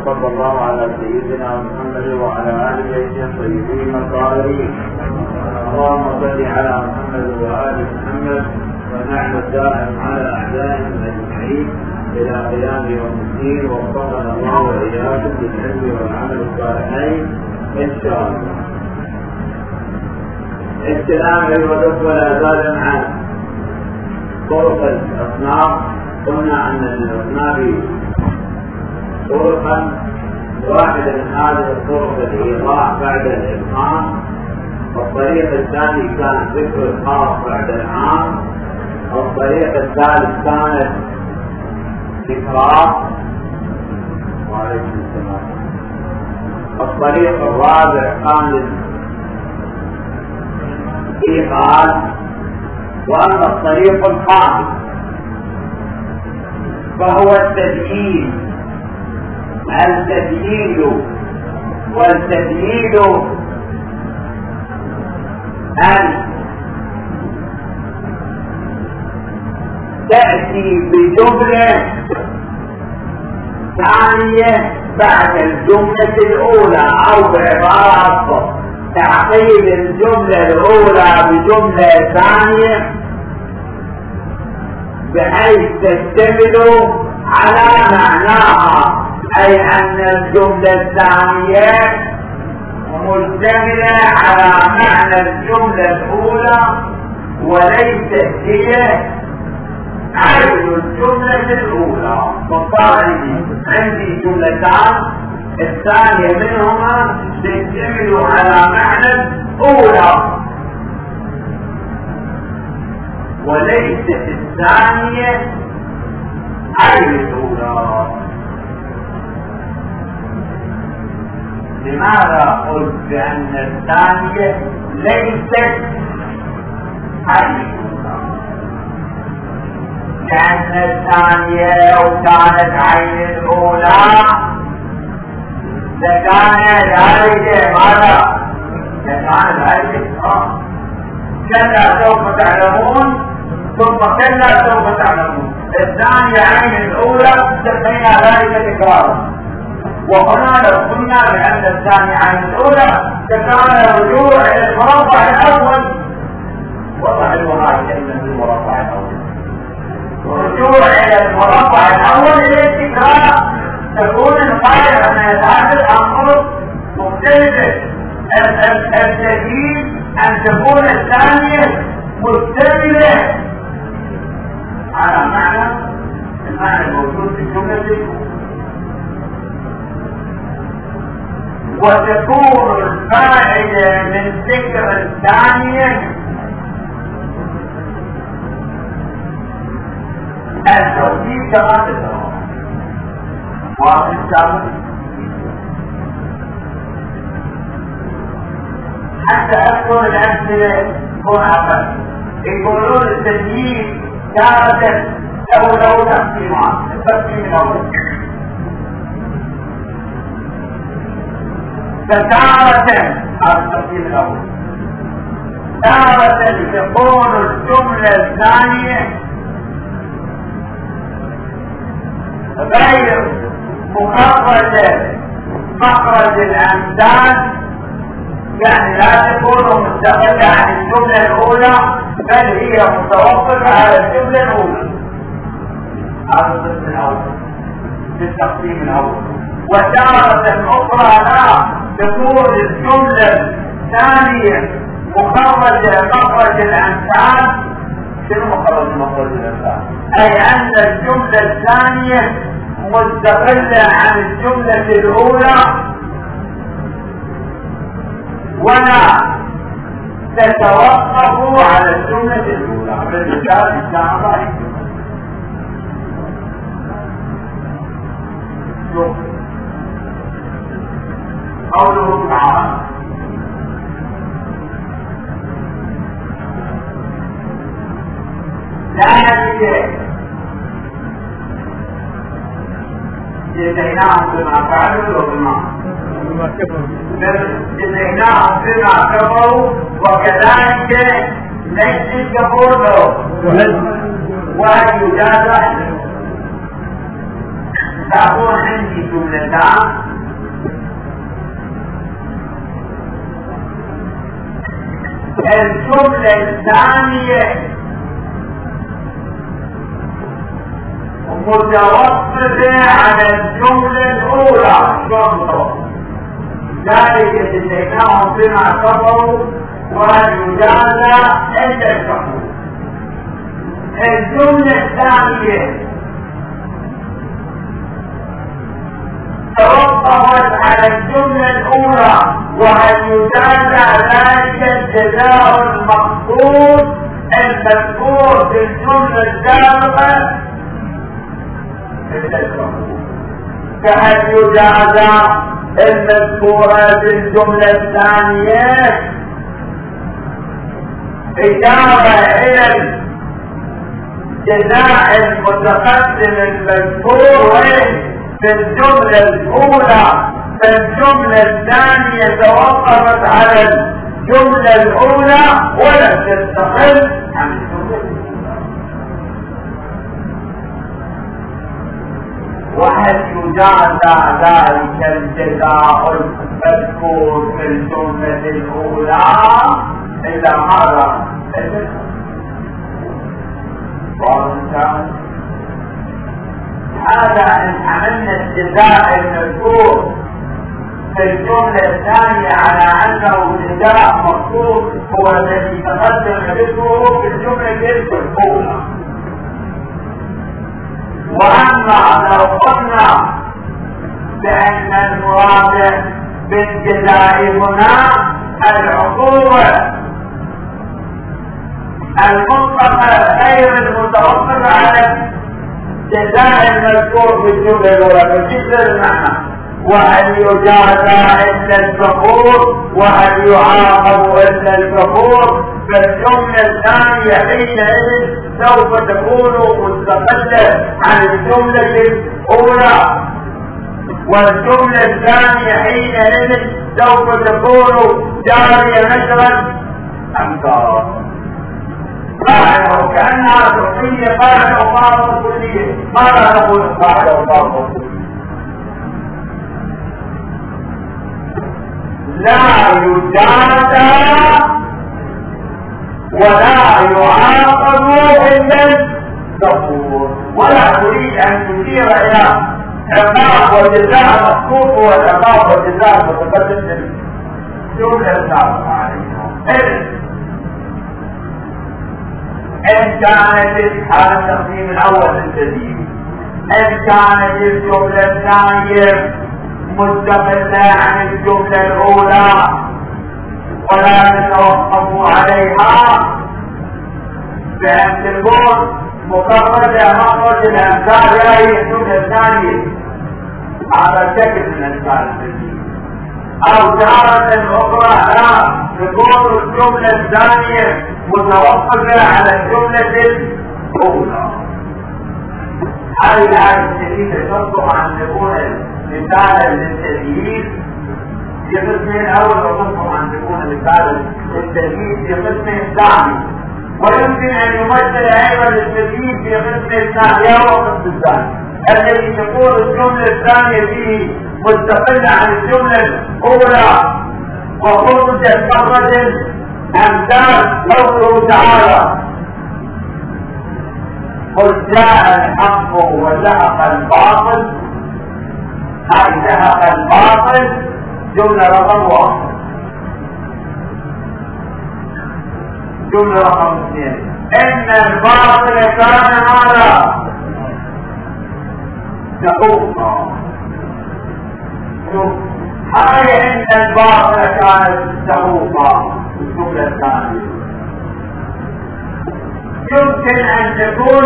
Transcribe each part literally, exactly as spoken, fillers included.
وصلى الله على سيدنا محمد وعلى آل بيته الطيبين الطاهرين. اللهم صل على محمد وآل محمد ونعم الدائم على أعدائهم أجمعين إلى قيام يوم الدين. ووفقنا الله وإياكم بالعلم والعمل الصالحين إن شاء الله. الكلام بالوقف ولا زال عن طرق الأصناف. قلنا أن الأصناف طرقا واحدة من هذه الطرق الإيضاح بعد الإلقاء، والطريق الثاني كان ذكر الخاص بعد العام، والطريق الثالث كانت ذكرى وعليكم السلام، الطريق الرابع كان الإيقاظ، وأما الطريق الخامس فهو التبيين. التبيين والتبيين أن تأتي بجملة ثانية بعد الجملة الأولى، أو بعبارة تعقيب الجملة الأولى بجملة ثانية بحيث تشتمل على معناها، أي أن الجملة الثانية مشتملة على معنى الجملة الأولى وليست هي عين الجملة الأولى. فطالبي عندي جملتان، الثانية منهما تشتمل على معنى الأولى وليست الثانية عين الأولى. لماذا قلت بأن الثانية ليست عين الأولى؟ لأن الثانية لو كانت عين الأولى لكان ذلك ماذا؟ لكان ذلك آه كلا سوف تعلمون ثم كلا سوف تعلمون. الثانية عين الأولى سمينا ذلك تكرارا، وهنا لو قلنا بأن الثانية عين الأولى فكان الرجوع إلى المربع الأول، وضعوا هذه الكلمة في المربع الأول، الرجوع إلى المربع الأول إلى التكرار، تكون القاعدة أن يتعدد أمر مختلفة. الجديد أن تكون الثانية مشتملة على معنى المعنى الموجود في الجملة الأولى، وتكون الفائدة من ذكر الثانية التوحيد كما تدعو. واحد سابق حتى أذكر الأمثلة تكون أقل. يقولون التسجيل تارة أو لو تقسيمات، التقسيم الأول فتارة التقسيم الأول تارة تكون الجملة الثانية غير مخرجة مخرج الأمثال، يعني لا تكون مستقلة عن الجملة الأولى بل هي متوقفة على الجملة الأولى. هذا القسم الأول في التقسيم الأول. وتارة أخرى لا تكون الجملة الثانية مخرجة مخرج الأمثال. شنو مخرج مخرج الأمثال؟ أي أن الجملة الثانية مستقلة عن الجملة الأولى ولا تتوقف على الجملة الأولى. بالمثال إنشاء الله شوف قوله تعالى لا يجب جزيناهم بما فعلوا وبما جزيناهم بما كفروا وكذلك نجزي الكفور له وهل يجازى تكون عندي جملتان الجملة الثانية متوقفة على الجملة الأولى شرطة ذلك جزيناهم بما كفروا وهل يجازى إلا الكفور. الجملة الثانية توقفت على الجملة الأولى وهل يجازى ذلك الجزاء المقصود المذكور في الجملة السابقة كهل يجازى المذكورة في الجملة الثانية إجابة إلى الجزاء المتقدم المذكور في الجملة الأولى. فالجملة الثانية توقفت على الجملة الأولى ولم تستقل عن الجملة الأولى. وهل يجازى ذلك الجزاء المذكور في الجملة الأولى إذا مر هذا إن عملنا الجزاء المذكور في الجملة الثانية على أنه جزاء مقصود هو الذي تقدم ذكره في الجملة الأولى. وأما لو قلنا بأن المراد بالجزاء هنا العقوبة المطلقة غير المتوقفة على الجزاء المذكور في الجملة الأولى فجزء المعنى وهل يجازى إلا الكفور وهل يعاقب إلا الكفور. فالجملة الثانية حينئذ سوف تكون مستقلة عن الجملة الأولى والجملة الثانية حينئذ سوف تكون جارية نشرا أمثال قاعدة وكأنها تحصية قاعدة وقاعدة كلية. ماذا نقول قاعدة وقاعدة كلية؟ لا يجازى ولا يعاقب إلا الكفور. ولا تريد أن تشير إلى عقاب وجزاء مخصوص والعقاب وجزاء متقدم جملة سابقة عليها. إن كانت هذا التقسيم الأول الجديد إن كانت الجملة الثانية مستقلة عن الجملة الأولى ولا تتوقف عليها بأن تكون مقررة مخرج الأمثال هذه الجملة الثانية على شكل من الأمثال الجديد أو تارة أخرى لا تكون الجملة الثانية متوقفة على الجملة الأولى. هذه الآية الجديدة تصلح أن تكون مثالا للتدليس في قسم الأول وتصلح أن تكون مثالا للتدليس في قسم الثاني ويمكن أن يمثل أيضا للتدليس في قسم الثاني والقسم الثاني الذي تكون الجملة الثانية فيه مستقلة عن الجملة الأولى وخرجت مخرج أمثال قوله تعالى قل جاء الحق وزهق الباطل. هاي زهق الباطل جملة رقم واحد. جملة رقم اثنين إن الباطل كان ماذا؟ زهوقا. هاي إن الباطل كانت زهوقا الجملة الثانية. يمكن أن تكون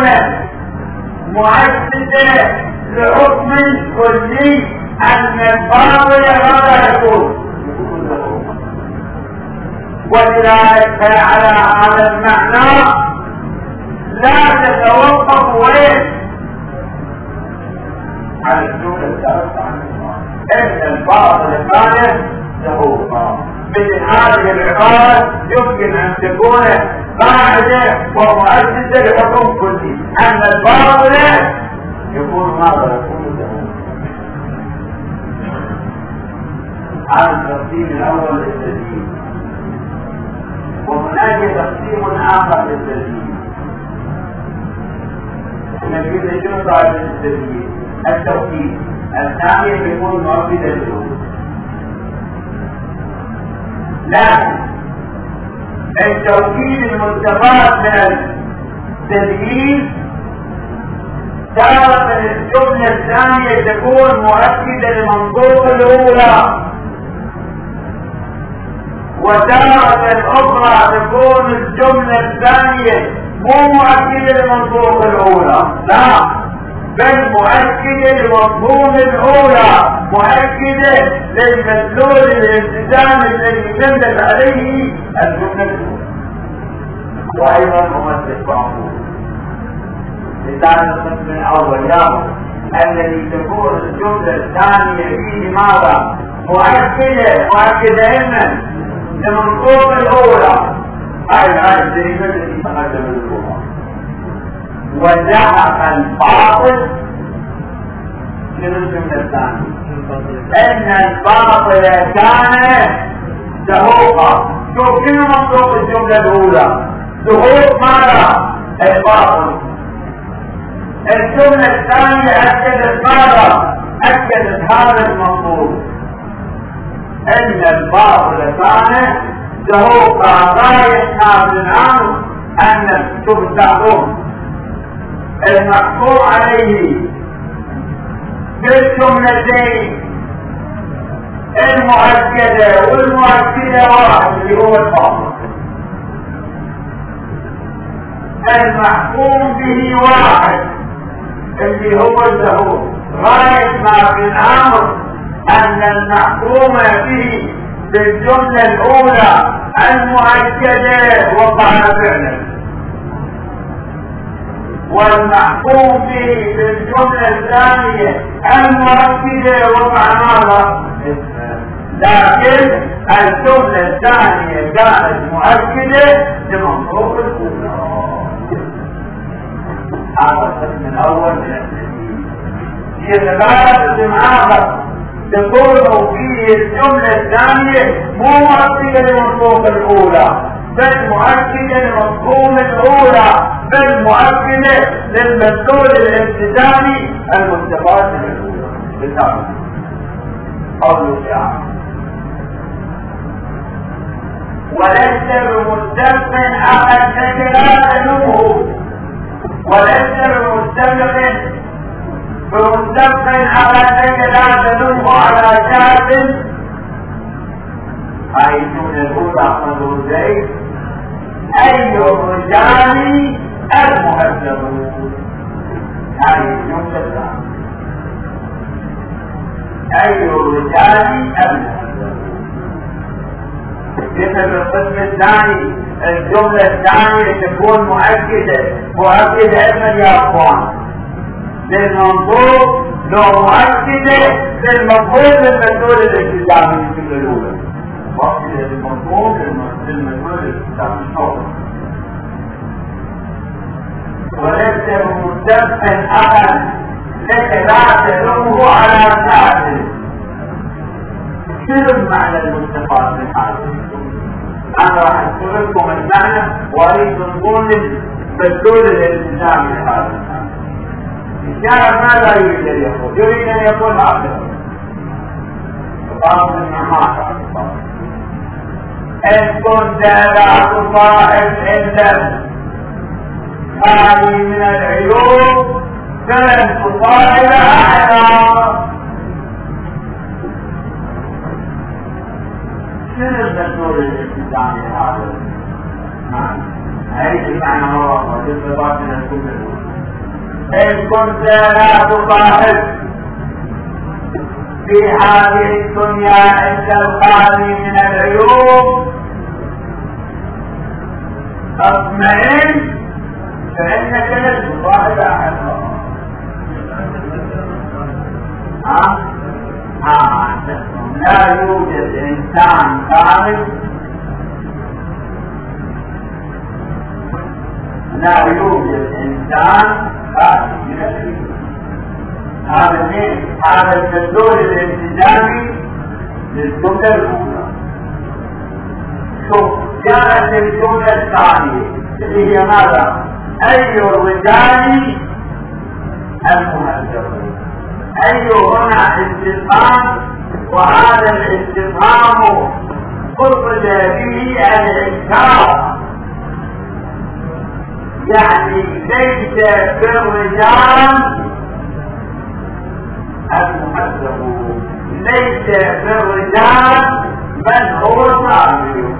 مؤسسة لحكم كلي أن الباطل ماذا يكون؟ ولذلك على هذا المعنى لا تتوقف وين على الجملة الثالثة إن الباطل كان زهوقا. مثل هذه العبارة يمكن أن تكون قاعدة ومؤسسة لحكم كلي أن الباطل يكون ماذا يكون زهوقا. على التقسيم الاول للتدريب، وهناك تقسيم اخر للتدريب. نجد شنو قاعدة التدريب؟ التوكيد الثاني بيكون مؤكد للأولى. لكن التوكيد المستفاد من التدريب تارة الجملة الثانية تكون مؤكدة للمنطوق الأولى، وتارة أخرى تكون الجملة الثانية مو مؤكدة للمنطوق الأولى، لا، بل مؤكدة لمفهوم الأولى، مؤكدة للمدلول الالتزام الذي دلت عليه الجملة الأولى. وأيضا ممثل معقول لسان القسم الأول ياهو الذي تكون الجملة الثانية فيه ماذا؟ مؤكدة مؤكدة إما لمنطوق الأولى، هاي الآية الجديدة التي تقدم الأولى، وزحف الباطل من الجملة الثانية إن الباطل كان زهوقا. شوف كل منطوق الجملة الأولى زهوق ماذا؟ الباطل. الجملة الثانية أكدت ماذا؟ أكدت هذا المنطوق إن الباطل كان زهوقا غاية نازل عنه أن تبتغون المحكوم عليه بالجملتين المؤكدة والمؤكدة واحد اللي هو الباطل، المحكوم به واحد اللي هو الزهور. غاية ما في الأمر أن المحكوم به بالجملة الأولى المؤكدة وقع فعلا، والمحكوم به بالجملة الثانية المؤكدة وقع ماذا؟ لكن الجملة الثانية كانت مؤكدة لمنطوق الأولى. هذا القسم الأول من التدريب. يتبادل معاها تكون فيه الجملة الثانية مو مؤكدة لمنطوق الأولى، بل مؤكدة لمفهوم الأولى، بل مؤكدة للمدلول الالتزامي المستفاد من الأولى. بالتالي قوله تعالى وليس بمستبق أحد لا تلومه، وليس بمستبق بمستبق أحد لا تلومه على شاة. هاي الجملة الأولى قوله زيد أي الرجال المهذبون. هذه الجملة الثانية أي الرجال المهذبون. مثل القسم الثاني الجملة الثانية تكون مؤكدة مؤكدة اسما يا أخوان للمنطوق، لو مؤكدة للمفهوم للمدلول الالتزامي في الجملة الأولى، مؤكدة للمفهوم للمدلول الالتزامي الأول. وليس بمستبق أحد لك لا تلومه على ساعته. شنو معنى المستفاد من هذا؟ أنا راح أذكر لكم المعنى وأريد نقول مدلول الالتزام لهذا المعنى. الشاعر ماذا يريد أن يقول؟ يريد أن يقول هكذا بعض النعمات إن كنت لا تصاحب إلا خالي من العيوب فلن تصاحب أحدا. شنو المدلول الالتزام لهذا؟ هذه المعنى مرة وجزء من الكل. إن كنت لا تصاحب في هذه الدنيا إلا الخالي من العيوب اطمئن فإنك لن تصاحب أحدا. لا يوجد إنسان كامل، لا يوجد إنسان كامل من العيوب. هذا المدلول الالتزامي للجملة الأولى. شوف جاءت الجملة الثانية اللي هي ماذا؟ أي الرجال المهذبون. أي هنا استفهام، وهذا الاستفهام قصد به الإنكار، يعني ليس في الرجال المهذبون، ليس في الرجال من هو كامل.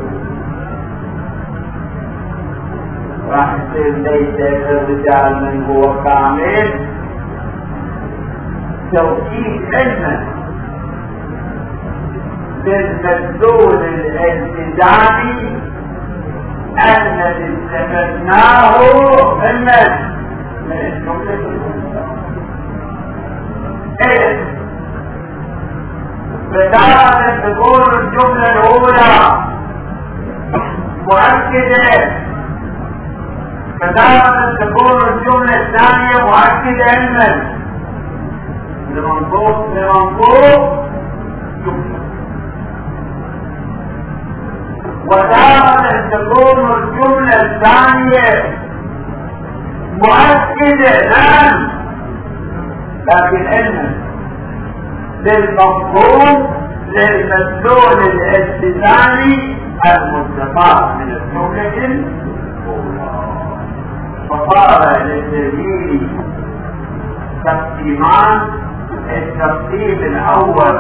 فاحسن ليس في الرجال من هو كامل توكيد علما بالمدلول الالتزامي الذي استفدناه من من الجملة الأولى. إيه بدأت تكون الجملة الأولى مؤكدة، بدأت تكون الجملة الثانية مؤكدة علما لمنطوق لمنطوق جملة، وتارة تكون الجملة الثانية مؤكدة نعم لكن علما للمفهوم للمدلول الالتزامي المستفاد من الجملة الأولى. فصار للدليل تقسيمان، التقسيم الأول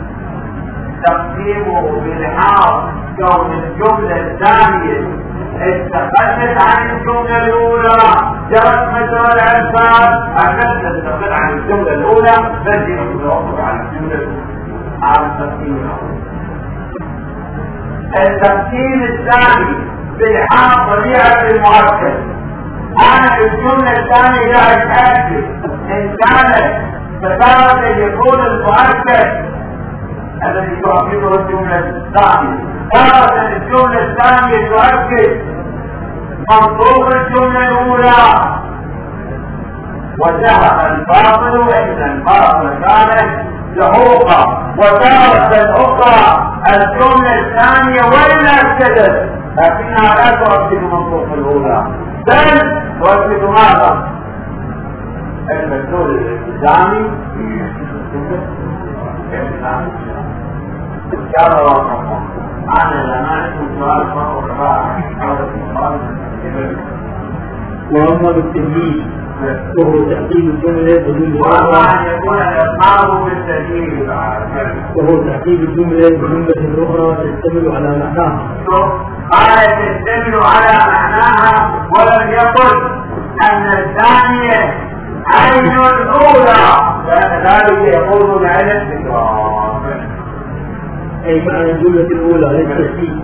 تقسيمه بالحاص كون الجملة الثانية استقلت عن الجملة الأولى، جرت مجرى الألفاظ عشان تستقل عن الجملة الأولى التي تتوقف عن الجملة الأولى. هذا التقسيم الأول. التقسيم الثاني بالحاص طبيعة المؤكد. أنا الجملة الثانية لا أتأكد إن كانت فتارة يكون المؤكد الذي تؤكده الجملة الثانية، تارة الجملة الثانية تؤكد منطوق الجملة الأولى، وذهب الباطل إن الباطل كان لحوقا. وتارة أخرى الجملة الثانية وإن أكدت لكنها لا تؤكد منطوق الأولى، بل تؤكد ماذا؟ المدلول الالتزامي كان رقم أنا لما أشوف سؤال فأخرى وأما بالتمييز وهو تحديد الجملة بدون وأما أن يكون الإطلاق بالتمييز وهو تحديد الجملة بجملة أخرى تشتمل على معناها. قال تشتمل على معناها ولم يقل أن الثانية عين الأولى، ذلك يقول العلم تكرار، أي معنى الجملة الأولى للتشديد.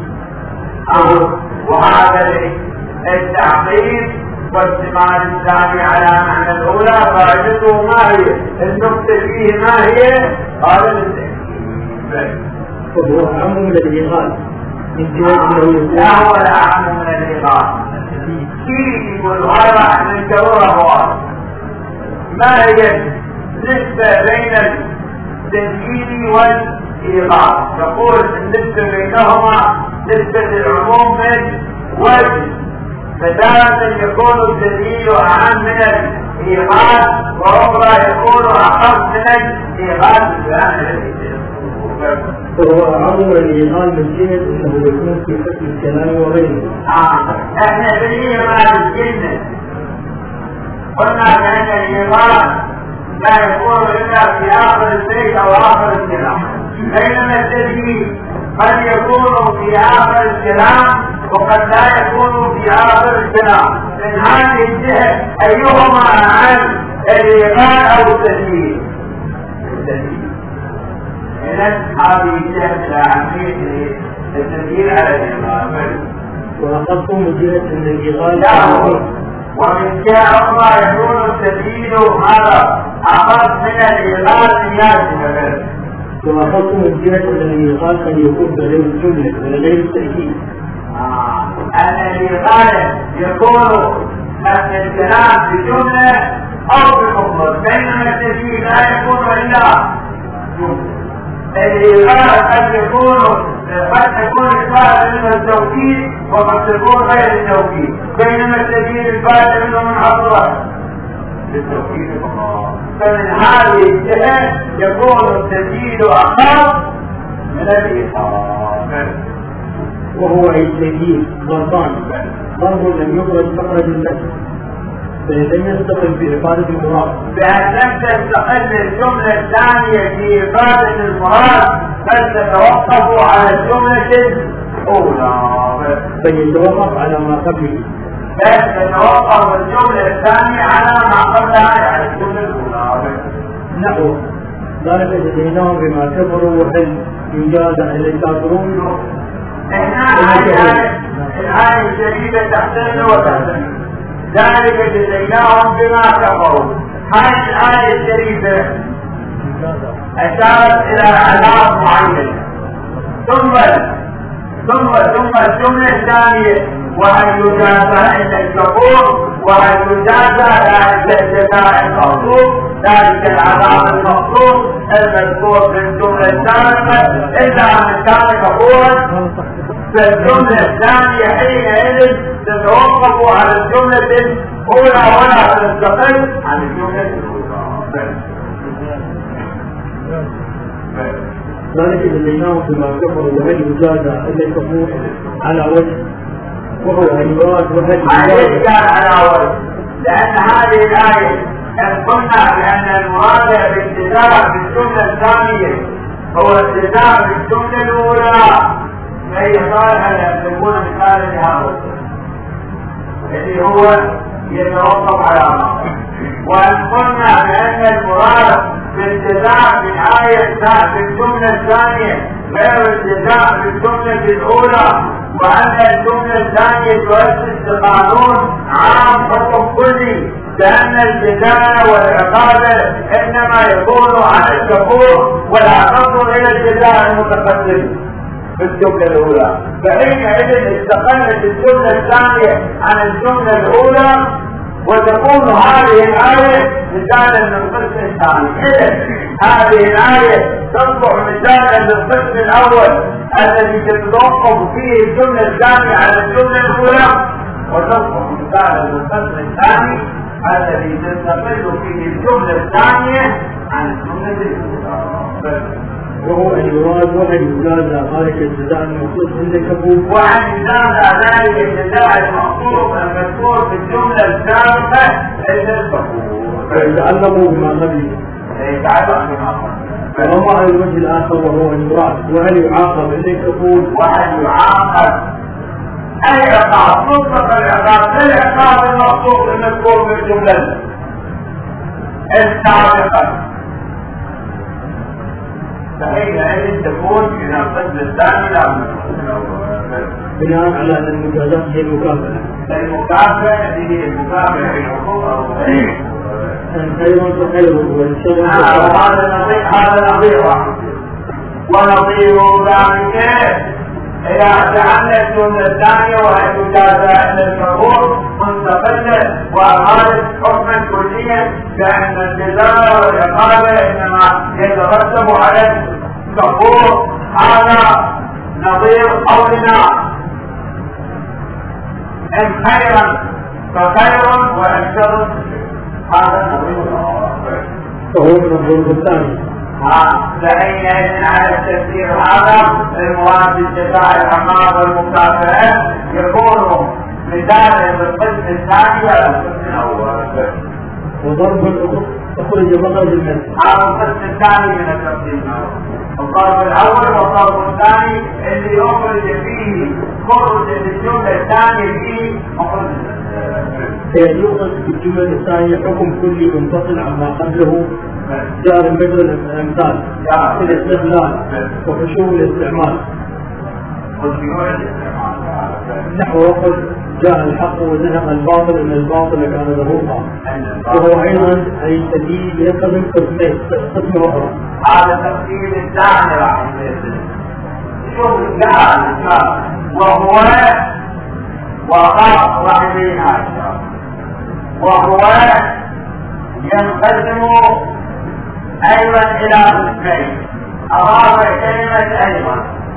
وهذا التعقيد واستعمال الثاني على معنى الأولى فائدته ما هي؟ النقطة فيه ما هي؟ هذا التأكيد. وهو أعم من الإيغال من جهة أنه لا هو الأعم من الإيغال. كيف يقول هذا من كرره ما هي النسبة بين التنجيل والإيغال؟ تقول النسبة بينهما نسبة العموم من وجه، فتارة يكون الدليل أعم من الإيغال وأخرى يكون أخف من الإيغال بالبيان الذي وهو أعم من الإيغال من جهة أنه يكون في حكم الكلام وغيره. آه إحنا دليل ما بالجنة قلنا بأن الإيغال لا يكون إلا في آخر البيت أو آخر الكلام، بينما الدليل قد يكون في آخر الكلام وقد لا يكون في آخر الكلام. من هذه الجهة أيهما أعم الإيغال أو التدليل؟ التدليل. إذن هذه الجهة الأهمية التدليل على الإيغال. وأخذتم من جهة أن الإيغال ومن جهة أخرى يكون التدليل هذا أخذ من الإيغال زيادة. وأخذتم من جهة أن الإيغال قد يكون بغير الجملة ولا غير التأكيد. أن الإيغال يكون أن الكلام بجملة أو بمفرد، بينما التدليل لا يكون إلا جملة. الإلغاء قد يكون قد تكون إلغاء من التوكيد وقد تكون غير التوكيد، بينما التدبير الفائدة منه من حضرات للتوكيد فقط. فمن هذه الجهة يكون التدبير أخف من الإيقاف، وهو التدبير ضربان، ضرب لم يخرج مخرج النفس فلم يستقل في إفادة المراد، بأن لم تستقل الجملة الثانية في إفادة المراد بل تتوقف على الجملة الأولى، بل يتوقف على ما قبله، بل تتوقف الجملة الثانية على ما قبلها على الجملة الأولى. نحو ذلك جزيناهم بما كفروا وهل يجاز على الكافرون. احنا الآية الشريفة تحتمل وتحتمل ذلك جزيناهم بما كفروا. هذه الآية الشريفة أشارت إلى عذاب معين، ثم ثم ثم الجملة الثانية وهل يجازى عند الكفور، وهل يجازى ذلك الجزاء المقصود، ذلك العذاب المقصود المذكور في الجملة السابقة إلا من كان كفورا. فالجملة الثانية حينئذ تتوقف على الجملة الأولى ولا تستقل عن الجملة الأولى. ذلك جزيناهم بما كفروا وهل يجازى عند الكفور على وجه، وهو المراد وهل يجازى على وجه، لأن هذه الآية إن قلنا بأن المراد بالجزاء بالجملة الثانية هو الجزاء بالجملة الأولى، فهي صالحة لأن تكون مثالا لهذا الذي هو يتوقف على ما. وأن قلنا بأن المراد بالجزاء من آية بالجملة الثانية غير الجزاء بالجملة الأولى، وأن الجملة الثانية تؤسس قانون عام حكم كلي، لأن الجزاء والعقاب إنما يكون على الكفور ولا تنظر إلى الجزاء المتقدم في الجملة الأولى. فحينئذ استقلت الجملة الثانية عن الجملة الأولى وتكون هذه الآية مثالا للقسم الثاني. إذن هذه الآية تصبح مثالا للقسم الأول الذي تتوقف فيه الجملة الثانية على الجملة الأولى، وتصبح مثالا للقسم الثاني الذي تستقل فيه الجملة الثانية عن الجملة الأولى. وهو المراد وهل يجازى ذلك الجزاء المخصوص عند الكفور، وهل يجازى ذلك الجزاء المخصوص المذكور في الجملة السابقة عند الكفور، فيتعلموا بما قبله. يتعلم بما قبله. وأما على الوجه الآخر وهو المراد وهل يعاقب عند الكفور، وهل يعاقب أي عقاب مطلق العقاب للعقاب المخصوص المذكور في الجملة السابقة، فحينئذ تكون إلى القسم الثاني لا من القسم الأول، بناء على أن المجازات هي المكافأة. المكافأة هي المكافأة بالحقوق أو خير فخير والشر هذا نظير هذا نظير واحد. ونظير ذلك إذا جعلنا الجملة الثانية وهي تجازى عند الكفور مستقلة وأخذت حكما كليا، لأن الجزاء والعقاب إنما يترتب على الكفور. هذا نظير قولنا إن خيرا فخير وإن شر هذا نظير فهو من الضرب الثاني. فحينئذ على التفسير هذا المراد بالجزاء العقاب والمكافأة يكون مثالا للقسم الثاني على القسم الأول. وضرب الأخر تخرج مخرج النفس، هذا القسم الثاني من التفسير. الضرب الأول والضرب الثاني اللي يخرج فيه خرج الجملة الثانية فيه مخرج النفس. يوصل في الجملة الثانية حكم كلي منفصل عما قبله جار مثل الامثال في الاستغلال وخشوع الاستعمال. نحو وقل جاء الحق وزهق الباطل ان الباطل كان ظهورا، وهو ايضا اي تدليل يقدم قسمين قسم اخرى. هذا تفسير الثاني راح يصير. شوف جاء وهو وقع رحمين عشر، وهو ينقسم ايضا الى قسمين. أضاف كلمة أيضا.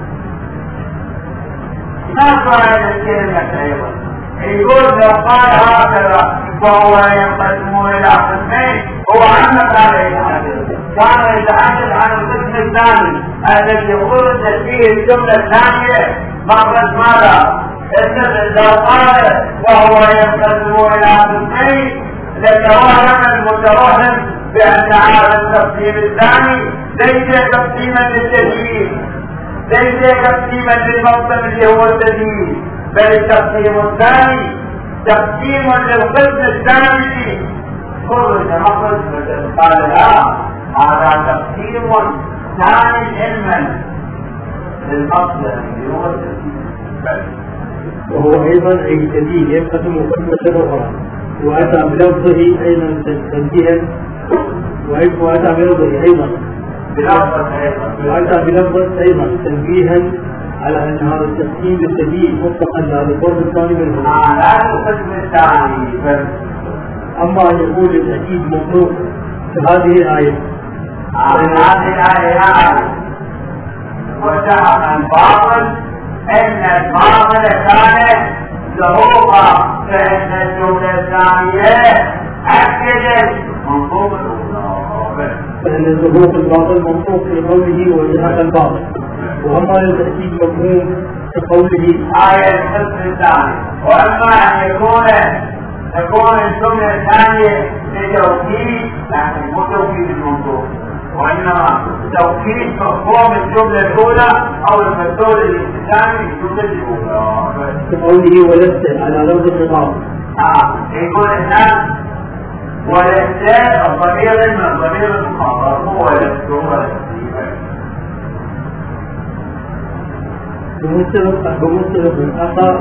ما فائدة كلمة أيضا؟ يقول لو قال هكذا فهو ينقسم إلى قسمين، هو عمل عليه هذا، كان يتحدث عن القسم الثاني الذي خرج فيه الجملة الثانية مرت ماذا؟ لو قال وهو ينقسم إلى قسمين لتوهم المتوهم بأن هذا التقسيم الثاني ليس تقسيما للتجويد، ليس تقسيما للمقسم اللي هو التجويد، بل التقسيم الثاني تقسيم للقسم الثاني. خرج مخرج قال لا، هذا تقسيم ثاني علما للمقسم اللي هو التجويد، وهو أيضا جديد ينقسم قسمة أخرى، وأتى بلفظه أيضا تنبيها، وأتى بلفظه أيضا وأتى بلفظه أيضا تنبيها على أن هذا التقسيم بالتجديد مطلقا لا للفرد الثاني منه. لا للقسم الثاني. أما أن يقول التأكيد مطلوب في هذه الآية، هذه الآية وجاء الباطل إن الباطل كان ظهورا، فإن الجملة الثانية أكدت منطوق الأولى، فإن ظهور الباطل منطوق في قوله وجاء الباطل. وأما للتأكيد مفهوم في قوله آية القسم الثاني، وأما أن يكون تكون الجملة الثانية لتوكيد، لكن مو توكيد المنطوق، وإنما توكيد مفهوم الجملة الأولى أو المفعول الثاني للجملة الأولى. في قوله ولست على لفظ الخطاب. آه يقول هنا ولست الضمير من ضمير المخاطب، هو ولست ولست بمستلق بمستلق آخر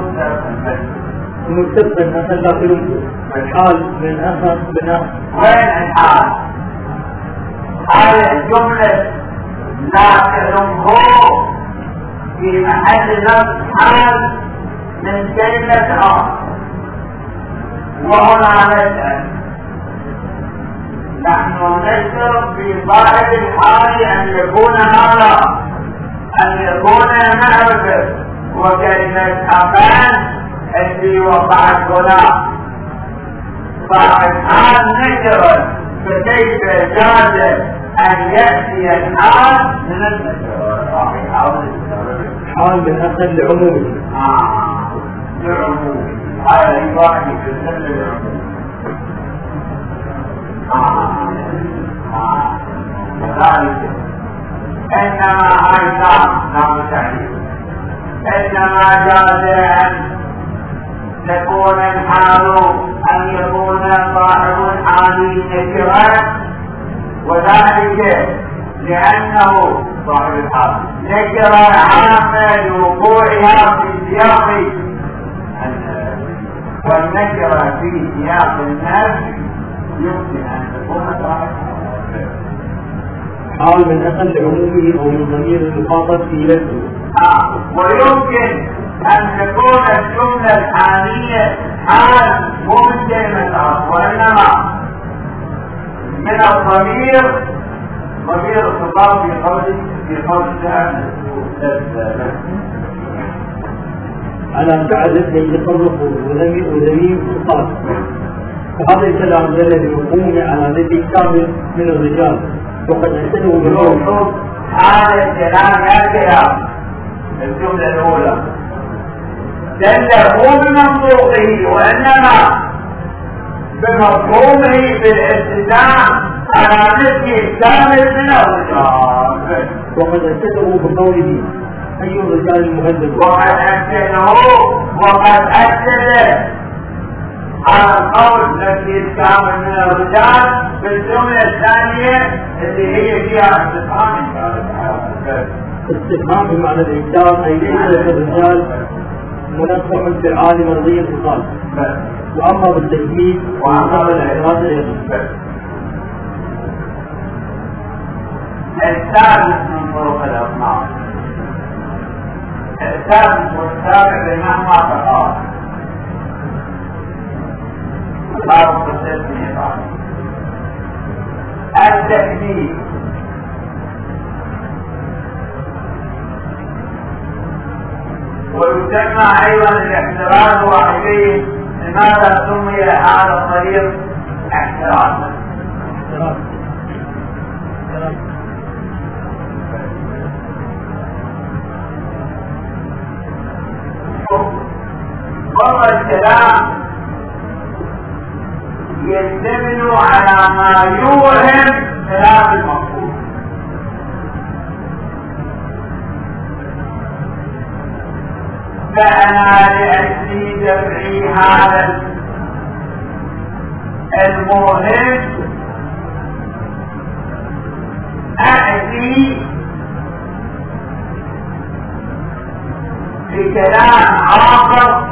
مستلق آخر داخل الحال من آخر من آخر. وين الحال؟ هذه الجملة داخل هو في محل نصب حال من كلمة آخر، وهنا نسأل نحن نشترط في ظاهر الحال أن يكون هذا أن يكون معرفة، وكلمة أفان التي وقعت هنا صارت حال نكرة، فكيف جاز أن يأتي الحال من النكرة؟ حال من أقل لعمومه. آه لعمومه، هذا يباحي في السنة لعمومه. آه آه ذلك إنما أيضا نعم تعليم إنما جاز أن تكون الحال أن يكون صاحب الحال نكرا، وذلك لأنه صاحب الحال نكرا عامة لوقوعها في سياق، والنكرة في سياق النفي يمكن أن تكون صاحب حال من أقل عمومه أو من ضمير المخاطب في لفظه. آه. ويمكن أن تكون الجملة الحالية حال مو من كلمة، وإنما من الضمير، ضمير الخطاب في قوله في قوله على تعرف من يتصرف وذميم الخطاب، وهذا الكلام الذي يقوم على ذلك كامل من الرجال، وقد اعتنوا بالروح. هذا الكلام يأتي الجملة الأولى دل هو بمنطوقه، وإنما بمفهومه بالاستثناء على نفسه كامل من الرجال. وقد اعتنوا بقوله أي الرجال المهذب، وقد اعتنوا وقد أكد على القول الذي كامل من الرجال بالجملة الثانية اللي هي فيها استفهام. استفهام بمعنى الإنكار، أي ليس الرجال منفع في العالم مرضي الخصال. وأما بالتجميل وأما بالإعراض أيضا. الثالث من طرق الأصناف، الثالث والسابع لمهما تقال باب التسمية بعد التكليف. ويسمى ايضا الاحتراز واحدين. لماذا سمي هذا الطريق احترازا؟ مرة الكلام يندمج على ما يوهم خلاف المقصود. فأنا لأجل دفع هذا المهم أأتي بكلام آخر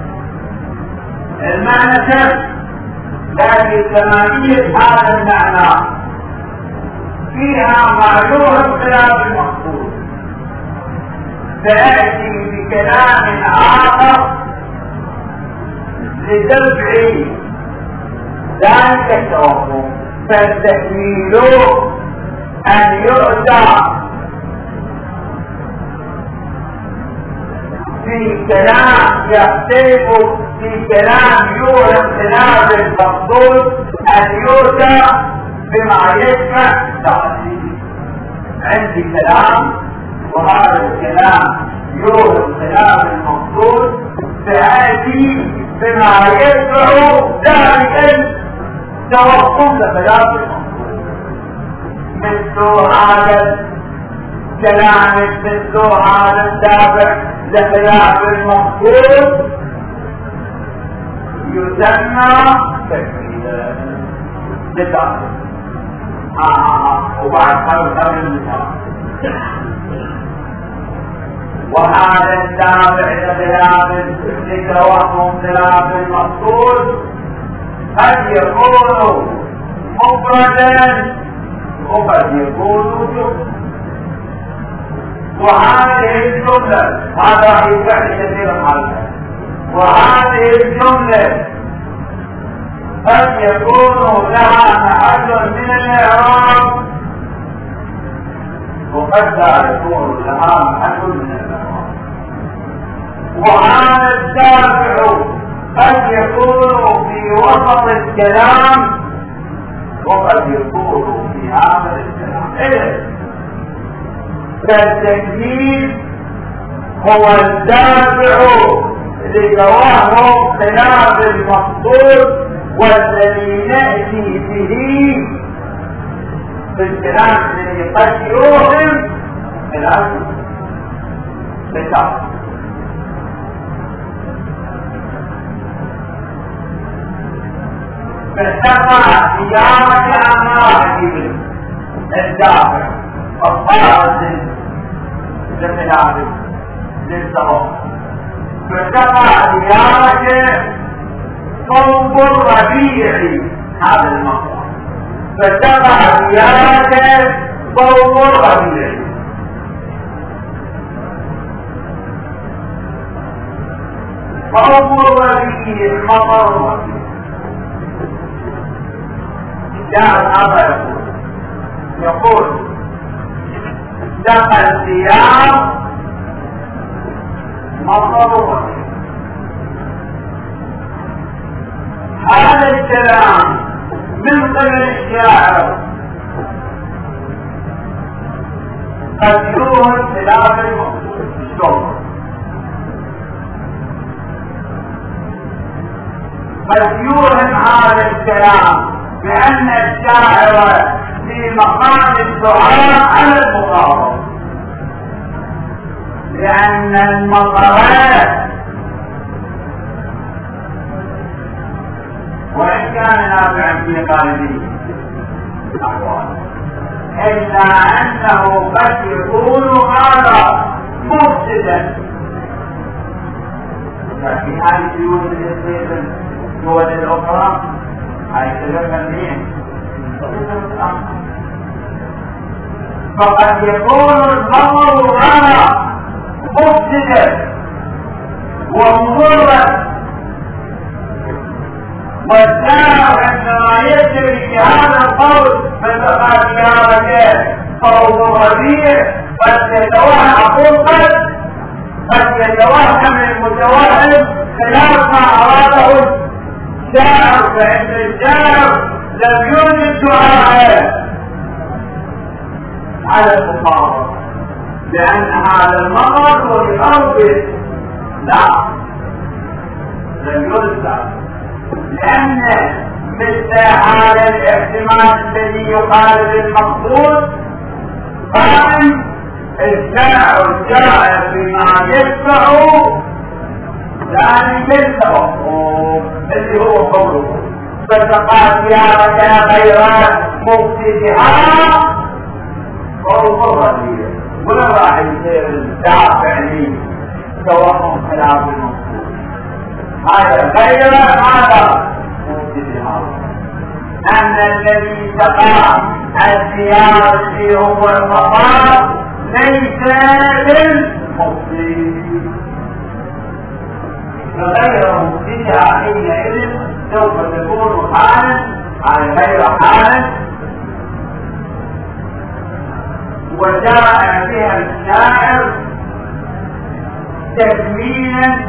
المعنى شرط، لكن ثمانية هذا المعنى فيها معلوم خلاف المقصود. سأأتي بكلام آخر لدفع ذلك التوقف، فالتكميل أن يؤتى في كلام يختلف في كلام يوهم خلاف المقصود، أن يؤتى بما يشمع تعليل. عندي كلام وهذا الكلام يوهم خلاف المقصود، فآتي بما يشمع ذلك التوقف لخلاف المقصود. مثل هذا كلام مثل هذا الدافع لخلاف المقصود يسمى تكميلا للدافع. وبعد خلق المثال وهذا الدافع لخلاف لتوهم خلاف المقصود قد يكون مفردا وقد يكون جملة. وهذه الجملة هذا يفعل كثير الحالة، وهذه الجملة قد يكون لها محل من الإعراب وقد لا يكون لها محل من الإعراب. وهذا الدافع قد يكون في وسط الكلام وقد يكون في هذا الكلام. إيه؟ فالتكليف هو الدافع لتوهم خلاف المقصود والذي نأتي به في الكلام الذي قد يوهم خلاف المقصود. فارتفع قيامة أمراته الدافع الطارد لخلافه للصواب. فارتفع قيامته صوب الربيع هذا المقام. فارتفع قيامته صوب الربيع. صوب الربيع مطر الربيع. جاء الأمر يقول دخل الثياب مطر. هذا الكلام من قبل الشاعر قد يوهم خلاف المقصود. قد يوهم هذا الكلام بأن الشاعر في مقام الدعاء على المخاطب، لأن المطرات وإن كان نافعا في قلبه إلا أنه قد يكون هذا مفسدا. ففي هذه الدول الدول الأخرى هاي تذكر مين؟ فقد يكون المطر هذا مفسدا ومضرا، والدافع عندما يجري في هذا القول فالتقى قيامته صوب الربيع قد يتوهم قد قد ويتوهم المتوهم خلاف ما أراده الشاعر، فإن الشاعر لم يوجد دعاء على المقابل لأن هذا المرض وبأرضه لا لم يرسل، لأن مثل هذا الاحتمال الذي يقال المقصود قائم الشاعر جاء بما يدفع ذلك التوقف اللي هو قوله فتقال ثيابك غير مبتدئها قول الرجل ولا راح يصير الدافع لي توقف خلاف المقصود هذا غير هذا مبتدئها أن الذي تقع الثياب في هو المقام ليس للمبتدئ فغير مبتدئ حينئذ سوف تكون حالا على غير حالا، وجاء بها الشاعر تكميلا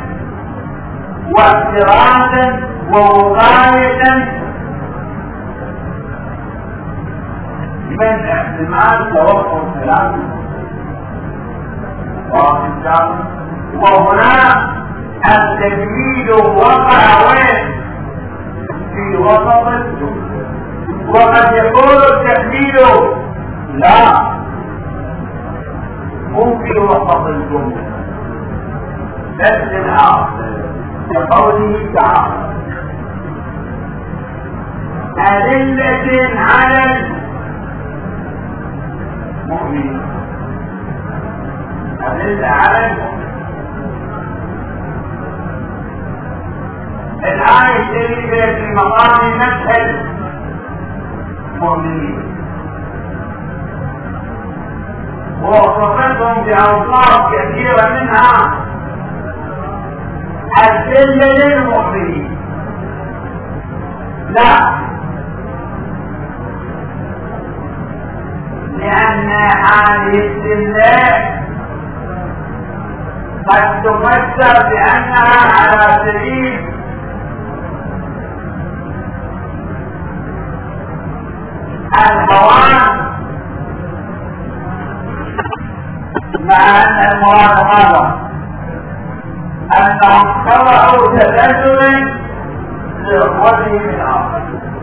واحترازا ووقاية من احتمال توقف كلامه. وهنا التجميل وقع وين؟ في وسط الجملة، وقد يكون التجميل لا مو في وسط الجملة بس الآخر كقوله تعالى أذلة على المؤمنين، أذلة على المؤمنين. الآية الشريفة في مقام مدح المؤمنين ووصفتهم بأوصاف كثيرة منها الذلة للمؤمنين. لا، لأن هذه الذلة قد تفسر بأنها على سبيل الهوان، مع أن المراد هذا أنهم خضعوا تبادلا لإخوتهم الآخر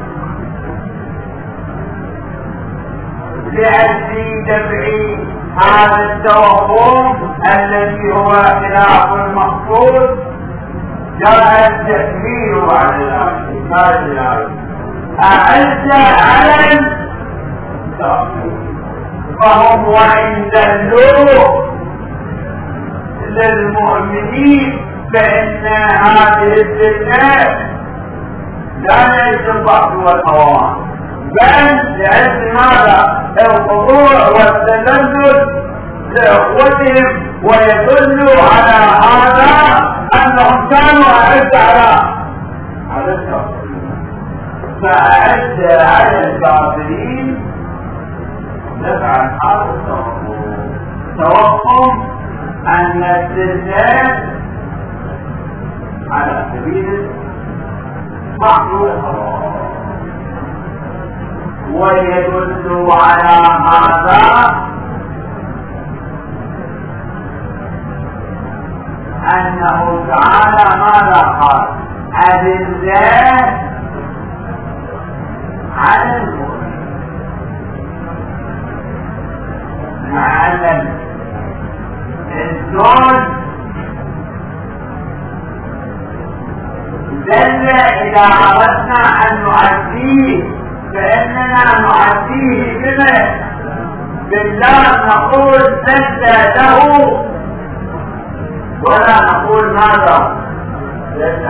لأجل دفع هذا التوهم الذي هو خلاف المقصود. جاء التكبير على الآخر قال الآخر أعز على فهم وإن دلوا للمؤمنين فإن هذه الذلة لا ليس الضعف والهوان، بل لأجل ماذا؟ الخضوع والتذلل لإخوتهم، ويدل على هذا أنهم كانوا أعز على على الكافرين، فأعز على الكافرين نفعل هذا التوقف توقف أن الذلة على سبيل المعروف، ويدل على هذا أنه تعالى ماذا قال؟ أذلة على المؤمنين، مع أن الزوج دل إذا أردنا أن نعديه فإننا نعديه بما بالله نقول دل له ولا نقول ماذا دل.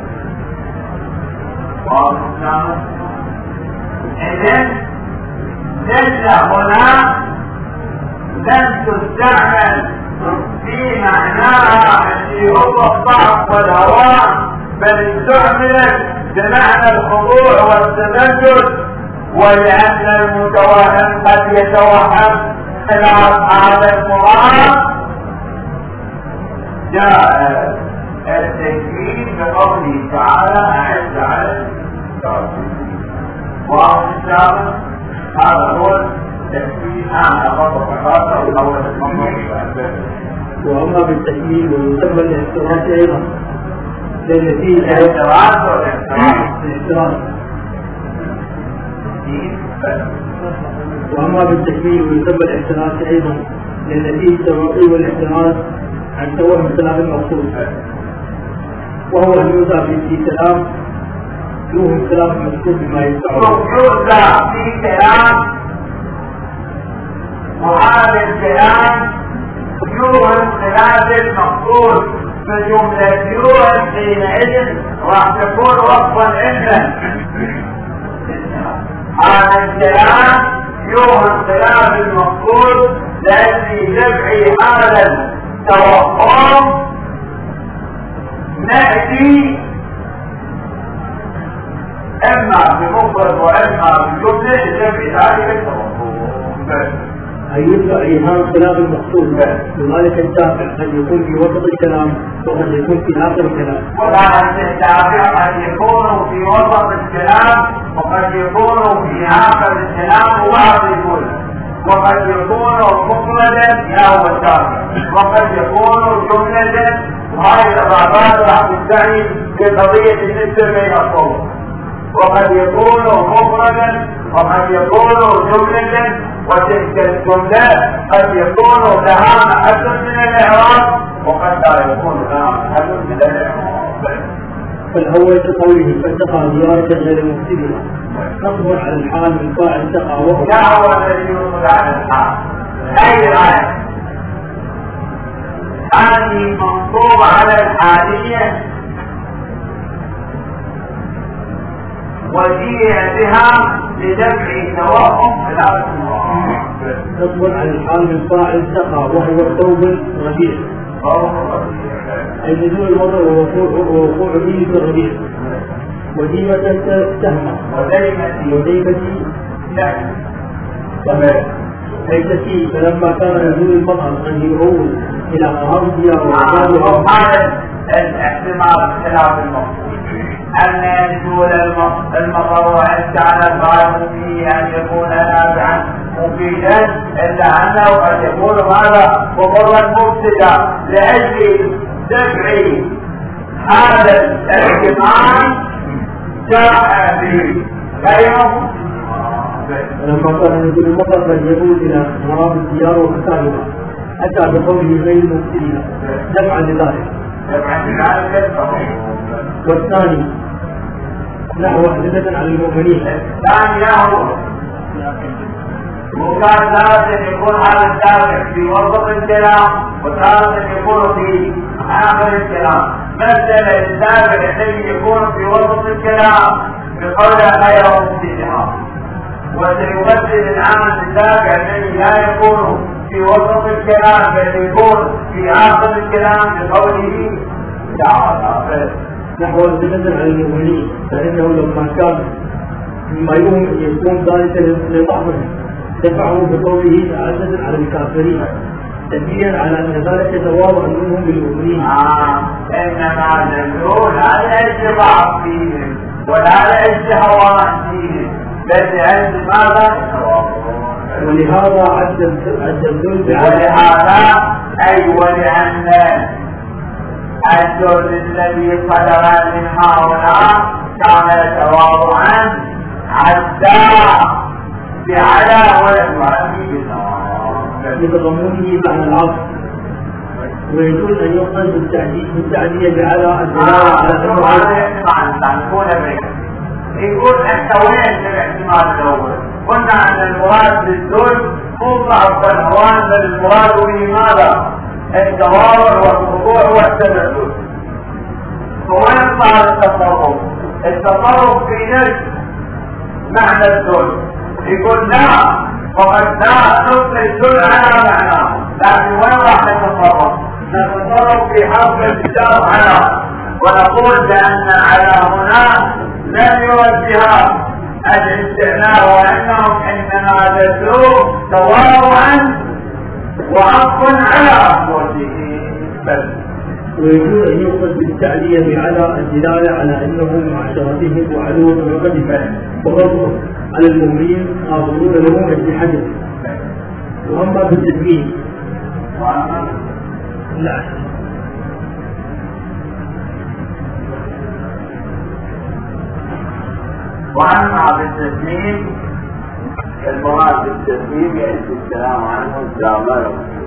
إذن دل هنا لم تستعمل في معناها الذي هو الضعف والهوان، بل استعملت بمعنى الخضوع والتذلل، ولأن المتوهم قد يتوهم خلاف هذا المراد جاء التكريم بقوله تعالى أعز على الكافرين. وأمر السابق هذا هو التكريم أعلى فقط خاصة وأول المنظر. وأما بالتكميل ويسمى الاحتراس أيضا لأن فيه الاحتراس والاحتراس الاحتراس. وأما بالتكميل ويسمى الاحتراس أيضا لأن فيه التوقي والاحتراس عن توهم سلام المقصود، وهو أن يوضع في كلام يوهم سلام المقصود بما يدفعه. يوضع في كلام وهذا الكلام يوهم خلاف المقصود فجملة يوهم حينئذ راح تكون وصفا عنده. هذا الكلام يوهم خلاف المقصود لأجل دفع هذا التوهم نأتي إما بمفرد وإما بجملة لدفع ذلك التوهم. أن يدفع إيهام خلاف المقصود لذلك الدافع قد يكون في وسط الكلام وقد يكون في آخر الكلام. وذلك الدافع قد يكون في وسط الكلام وقد يكون في آخر الكلام وبعض الكل، وقد يكون مفردا يا هو الدافع، وقد يكون جملة وهذه الإضافات راح تدعي بقضية النسبة بين الصوت، وقد يكون مفردا وقد يكون جملة، وتلك الجملة قد يكون لها محل من الإعراب وقد لا يكون لها محل من الإعراب. فالأول كقوله فاتقى زيارة غير مفسدة نصبر على الحال من فاعل تقى وهو لا هو الذي يصبر على الحال. أي الآية هذه منصوب على الحالية وجيء بها لدفع توهم خلاف الله. نصبر على الحال من فاعل تقى وهو الثوب الربيع أي نزول الوضع ووقوع به في الربيع. وديمة تهمة وديمة تهمة أي تسيء فلما كان نزول المطر قد يعود إلى أرضها وهذا الاحتمال خلاف المقصود أن ينزول المطر وأنت على الغالب فيه أن يكون نافعا مفيدا إلا أنه قد يكون هذا وقرا مبتدا لأجل دفع هذا الاحتمال جاء به غيره. لما كان نزول المطر قد يعود إلى مراب الديار وكتابها أتى بقوله غير مبتدئ دفعا لذلك. والثاني نحو حدثة على المؤمنين. الثاني له وكان ثالثا يكون هذا الدافع في وسط الكلام وثالثا يكون في آخر الكلام. مثلا الدافع الذي يكون في وسط الكلام بقول غير مبتدئ، وسيمثل الآن الدافع الذي لا يكون في وسط الكلام بل يكون في آخر الكلام بقوله تعالى نحو الزمن على المؤمنين، فإنه لما كان مما يكون ذلك لبعضهم دفعوا بقوله عزة على الكافرين تدليلا على أن ذلك تواضع منهم بالمؤمنين. آه إنما دلوا لا لأجل بعض فيهم ولا لأجل هوان فيهم بل لأجل ماذا؟ ولهذا عد الذل ولهذا أي ولأن الجزء الذي صدر من هؤلاء كان تواضعا عدا بعلى ولم يعلم لتضمنه معنى العصر، ويجوز أن يقصد بالتعدية بعلى الدلالة على أنه يقول أنت وين الاحتمال الأول؟ قلنا أن المراد بالذل مو ضعف الهوان بل المراد به ماذا؟ التواضع والخضوع والتذلل. وين صار التصرف؟ التصرف في نفس معنى الذل. يقول لا وقد لا نطلق الذل على معناه، لكن وين راح نتصرف؟ نتصرف في حرف الكتاب على، ونقول بأن على هنا لم يوجه الاستعلاء وانهم انما دلوا تواضعا وحق على انفسهم بس. ويجوز أن يؤخذ بالتعلية على الدلالة على أنهم معاشرتهم وعدوهم وقدمهم وغضبهم على المؤمنين حاضرون لهم أسلحتهم. وأما بالتدمين لا وأما بالتسليم المراد بالتسليم يأتي الكلام عنه إن شاء الله.